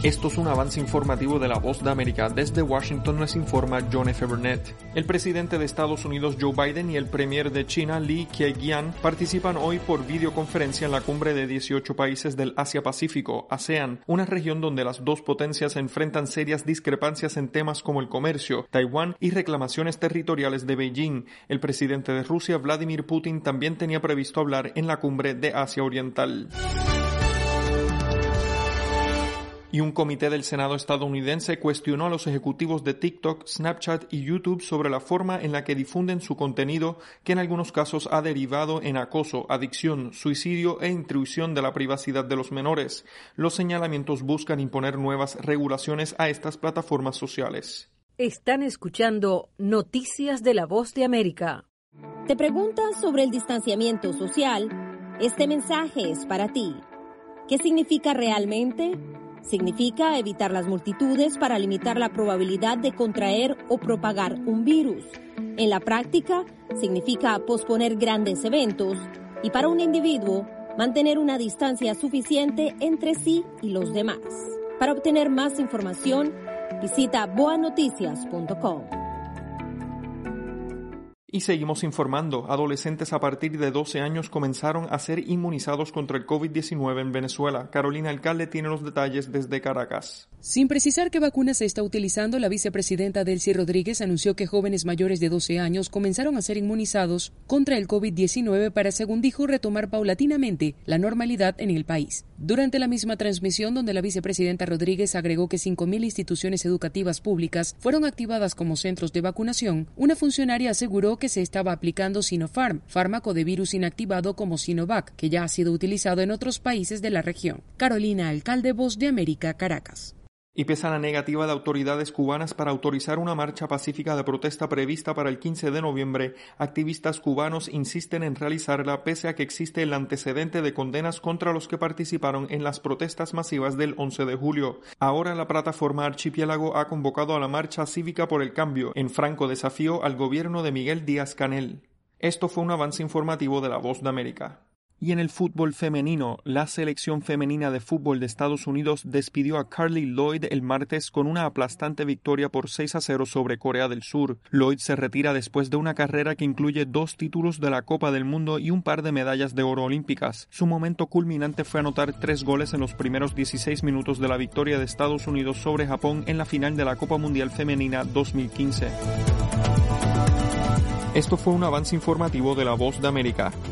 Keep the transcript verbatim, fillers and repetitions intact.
Esto es un avance informativo de La Voz de América. Desde Washington les informa John F. Burnett. El presidente de Estados Unidos Joe Biden y el premier de China Li Keqiang participan hoy por videoconferencia en la cumbre de dieciocho países del Asia-Pacífico, ASEAN, una región donde las dos potencias enfrentan serias discrepancias en temas como el comercio, Taiwán y reclamaciones territoriales de Beijing. El presidente de Rusia, Vladimir Putin, también tenía previsto hablar en la cumbre de Asia Oriental. Y un comité del Senado estadounidense cuestionó a los ejecutivos de TikTok, Snapchat y YouTube sobre la forma en la que difunden su contenido, que en algunos casos ha derivado en acoso, adicción, suicidio e intrusión de la privacidad de los menores. Los señalamientos buscan imponer nuevas regulaciones a estas plataformas sociales. Están escuchando Noticias de La Voz de América. ¿Te preguntas sobre el distanciamiento social? Este mensaje es para ti. ¿Qué significa realmente? Significa evitar las multitudes para limitar la probabilidad de contraer o propagar un virus. En la práctica, significa posponer grandes eventos y para un individuo, mantener una distancia suficiente entre sí y los demás. Para obtener más información, visita boa noticias punto com. Y seguimos informando. Adolescentes a partir de doce años comenzaron a ser inmunizados contra el COVID diecinueve en Venezuela. Carolina Alcalde tiene los detalles desde Caracas. Sin precisar qué vacuna se está utilizando, la vicepresidenta Delcy Rodríguez anunció que jóvenes mayores de doce años comenzaron a ser inmunizados contra el COVID diecinueve para, según dijo, retomar paulatinamente la normalidad en el país. Durante la misma transmisión, donde la vicepresidenta Rodríguez agregó que cinco mil instituciones educativas públicas fueron activadas como centros de vacunación, una funcionaria aseguró que se estaba aplicando Sinopharm, fármaco de virus inactivado como Sinovac, que ya ha sido utilizado en otros países de la región. Carolina Alcalde, Voz de América, Caracas. Y pese a la negativa de autoridades cubanas para autorizar una marcha pacífica de protesta prevista para el quince de noviembre, activistas cubanos insisten en realizarla pese a que existe el antecedente de condenas contra los que participaron en las protestas masivas del once de julio. Ahora la plataforma Archipiélago ha convocado a la marcha cívica por el cambio, en franco desafío al gobierno de Miguel Díaz-Canel. Esto fue un avance informativo de La Voz de América. Y en el fútbol femenino, la selección femenina de fútbol de Estados Unidos despidió a Carly Lloyd el martes con una aplastante victoria por seis a cero sobre Corea del Sur. Lloyd se retira después de una carrera que incluye dos títulos de la Copa del Mundo y un par de medallas de oro olímpicas. Su momento culminante fue anotar tres goles en los primeros dieciséis minutos de la victoria de Estados Unidos sobre Japón en la final de la Copa Mundial Femenina dos mil quince. Esto fue un avance informativo de La Voz de América.